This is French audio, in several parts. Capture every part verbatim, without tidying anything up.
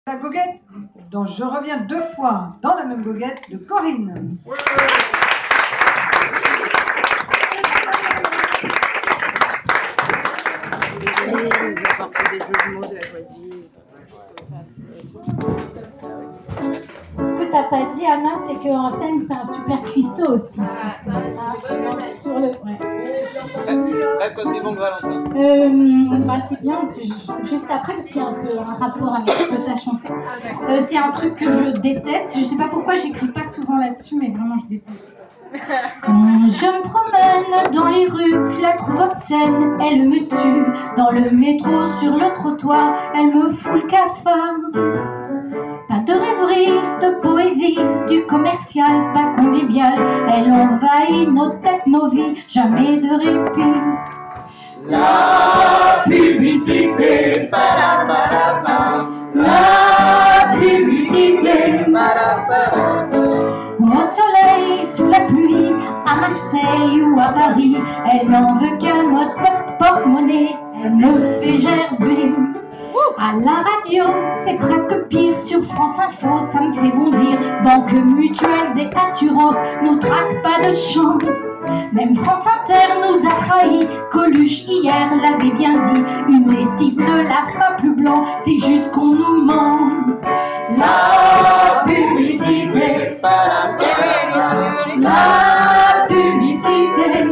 La goguette, dont je reviens deux fois dans la même goguette, de Corinne. Ouais. Et vous apportez des jeux de mots, de la joie de vivre, Ce que t'as pas dit, Anna, c'est qu'en scène, c'est un super cuistot aussi. Ah, ça, ah, sur le... ouais. Presque aussi bon que Valentin. Euh, bah, c'est bien, juste après, parce qu'il y a un peu un rapport avec ce que t'as chanté. Euh, c'est un truc que je déteste. Je sais pas pourquoi j'écris pas souvent là-dessus, mais vraiment, je déteste. Quand je me promène dans les rues, je la trouve obscène, elle me tue. Dans le métro, sur le trottoir, elle me fout le cafard. Pas de rêverie, de poésie, du commercial, pas convivial. Elle envahit nos têtes, nos vies, jamais de répit. La publicité, ba-da-ba-da-ba. La publicité, ba-da-ba-da-ba. Au soleil, sous la pluie, à Marseille ou à Paris, elle n'en veut qu'un notre porte-monnaie, elle me fait gerber. À la radio, c'est presque pire. Sur France Info, ça me fait bondir. Banques, mutuelles et assurances nous traquent pas de chance. Même France Inter nous a trahis. Coluche hier l'avait bien dit. Une lessive ne lave pas plus blanc, c'est juste qu'on nous ment. La publicité, la publicité,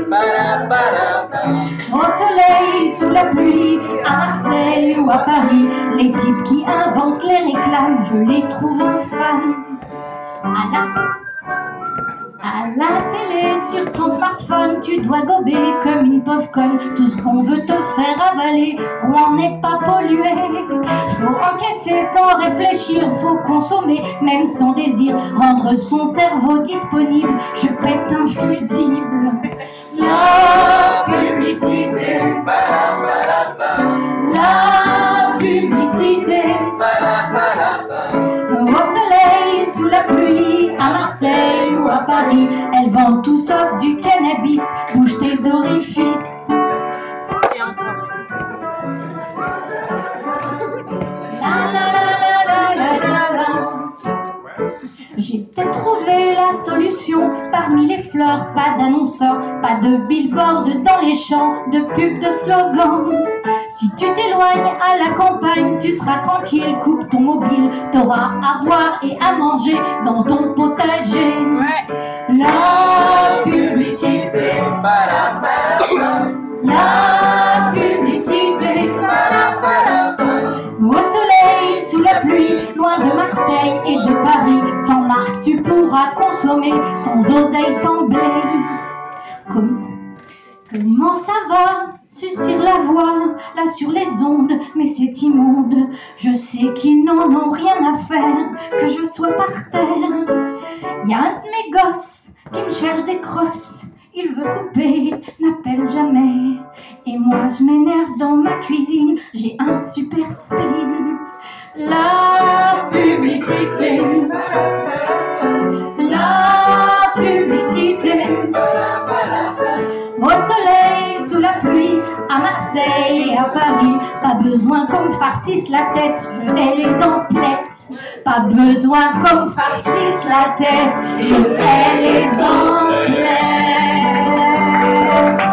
au soleil, sous la pluie, à Marseille ou à Paris, les types qui inventent les réclames, je les trouve infâmes. À la, à la télé, sur ton smartphone, tu dois gober comme une pauvre conne tout ce qu'on veut te faire avaler. Rouen n'est pas pollué, faut encaisser sans réfléchir, faut consommer même sans désir, rendre son cerveau disponible, je pète un fusible. La publicité, la publicité, au soleil, sous la pluie, à Marseille ou à Paris, elle vend tout sauf du cannabis, bouge tes orifices. Et encore. La la la la la la la. J'ai peut-être trouvé la solution parmi les fleurs, pas d'annonceurs, pas de billboard dans les champs, de pubs, de slogans. Si tu t'éloignes à la campagne, tu seras tranquille, coupe ton mobile, t'auras à boire et à manger dans ton potager. Ouais. La publicité, la publicité, au soleil, sous la pluie, loin de Marseille et de Paris, sans marque tu pourras consommer, sans oseille, sans blé. Comme, comment ça va? Susurre la voix, là sur les ondes, mais c'est immonde. Je sais qu'ils n'en ont rien à faire, que je sois par terre. Y a un de mes gosses qui me cherche des crosses. Il veut couper, n'appelle jamais. Et moi je m'énerve dans ma cuisine, j'ai un super spleen. La publicité, la publicité, au soleil, sous la pluie, à Marseille et à Paris, pas besoin qu'on me farcisse la tête, je hais les emplettes. Pas besoin qu'on me farcisse la tête, je hais les emplettes.